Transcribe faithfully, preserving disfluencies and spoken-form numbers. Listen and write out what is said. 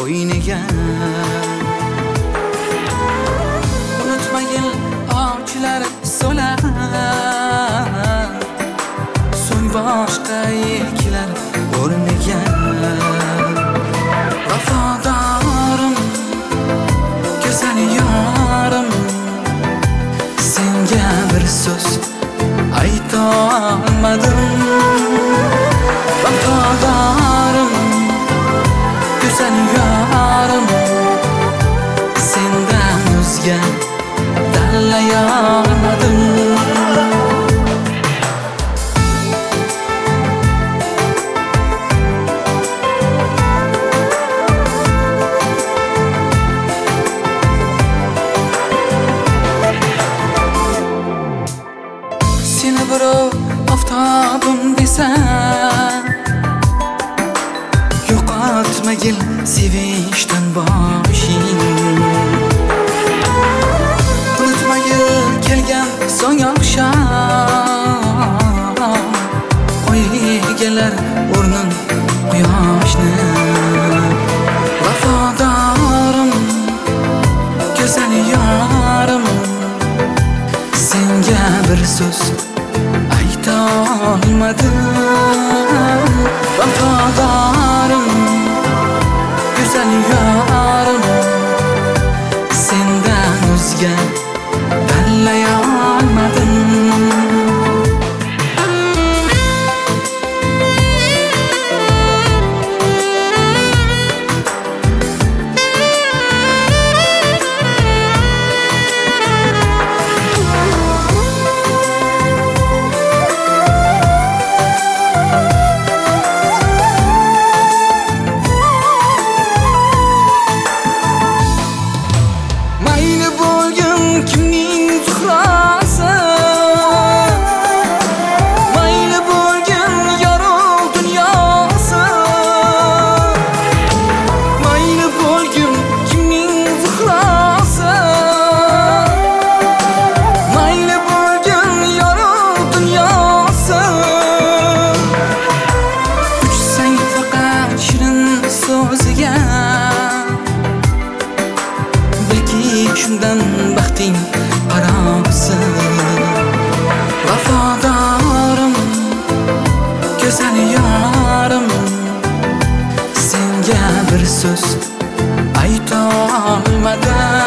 bo'yniga. Unutmagin ovchilar so'lar, so'ng boshqa yeklar o'rniga. Vafodorim, go'zal yorim, senga bir so'z ayta olmadim. Vafodorim, go'zal yorim, sendan o'zga tanlay olmadim. Seni birov oftobim desa, yo'qotmagil sevishdan boshing. Unutmagil kelgan so'ng oqshom, qo'y egalar o'rnin quyoshni. Vafodorim, go'zal yorim, senga bir so'z ayta olmadim. Vafodorim, go'zal yorim, sendan o'zga tanlay olmadim. Shundan baxting qarobsin. Vafodorim, go'zal yorim, senga bir so'z ayta olmadim.